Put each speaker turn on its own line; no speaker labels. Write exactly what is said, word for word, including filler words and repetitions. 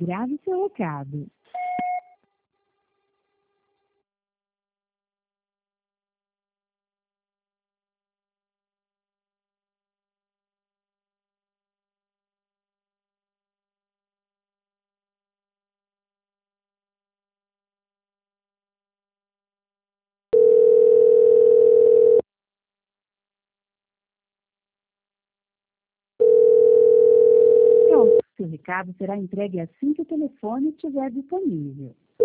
Grave seu recado. Pronto, seu recado será entregue assim que o telefone estiver disponível.